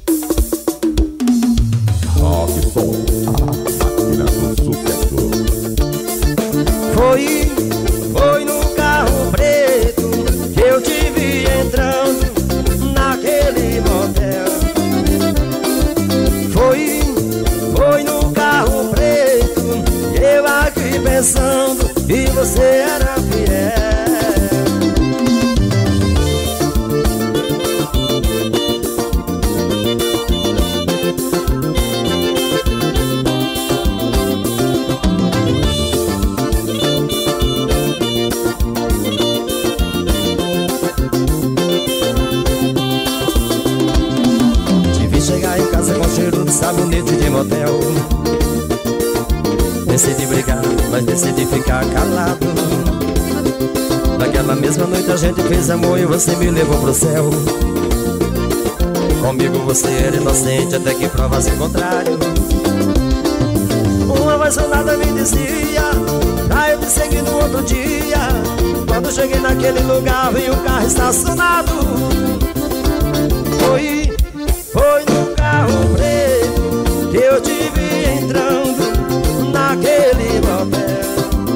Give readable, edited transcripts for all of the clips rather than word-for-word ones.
Rock Som, a máquina do sucesso. Foi no carro preto que eu te vi entrando naquele motel. Foi no carro preto, eu aqui pensando que você era fiel. Chegar em casa com cheiro de sabonete de motel. Decidi brigar, mas decidi ficar calado. Naquela mesma noite a gente fez amor e você me levou pro céu. Comigo você era inocente até que provasse o contrário. Uma voz sonada me dizia pra eu te seguir no outro dia. Quando cheguei naquele lugar vi o carro estacionado. Foi no carro preto que eu te vi entrando naquele motel.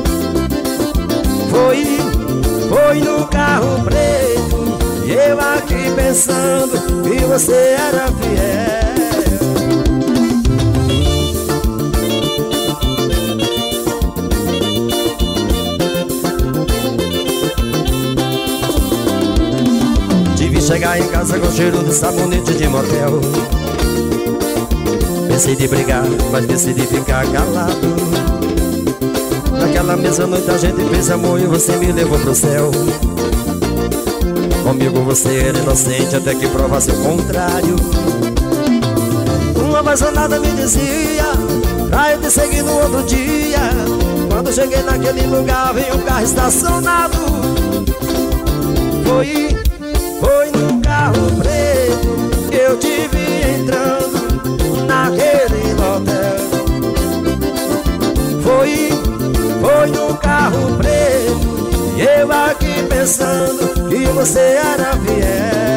Foi no carro preto e eu aqui pensando que você era fiel. Chegar em casa com cheiro de sabonete de motel. Decidi brigar, mas decidi ficar calado. Naquela mesma noite a gente fez amor e você me levou pro céu. Comigo você era inocente até que provasse o contrário. Uma apaixonada me dizia pra eu te seguir no outro dia. Quando cheguei naquele lugar vi um carro estacionado. Foi no carro preto que eu te vi entrando naquele motel. Foi no carro preto e eu aqui pensando que você era fiel.